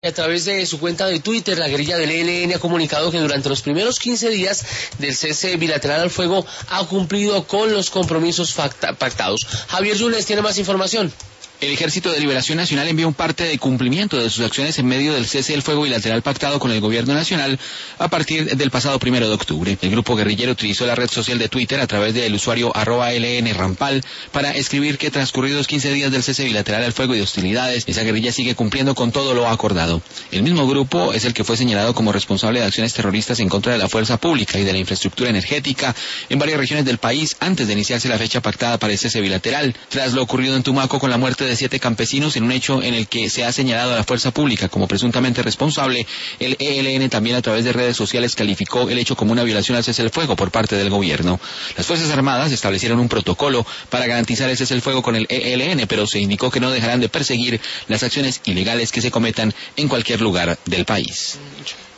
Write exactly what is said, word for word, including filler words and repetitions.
A través de su cuenta de Twitter, la guerrilla del E L N ha comunicado que durante los primeros quince días del cese bilateral al fuego ha cumplido con los compromisos pactados. Javier Yunes tiene más información. El Ejército de Liberación Nacional envió un parte de cumplimiento de sus acciones en medio del cese del fuego bilateral pactado con el gobierno nacional a partir del pasado primero de octubre. El grupo guerrillero utilizó la red social de Twitter a través del usuario arroba ln rampal para escribir que transcurridos quince días del cese bilateral al fuego y de hostilidades, esa guerrilla sigue cumpliendo con todo lo acordado. El mismo grupo es el que fue señalado como responsable de acciones terroristas en contra de la fuerza pública y de la infraestructura energética en varias regiones del país antes de iniciarse la fecha pactada para el cese bilateral. Tras lo ocurrido en Tumaco con la muerte de siete campesinos en un hecho en el que se ha señalado a la fuerza pública como presuntamente responsable, el E L N también a través de redes sociales calificó el hecho como una violación al cese del fuego por parte del gobierno. Las Fuerzas Armadas establecieron un protocolo para garantizar el cese del fuego con el E L N, pero se indicó que no dejarán de perseguir las acciones ilegales que se cometan en cualquier lugar del país.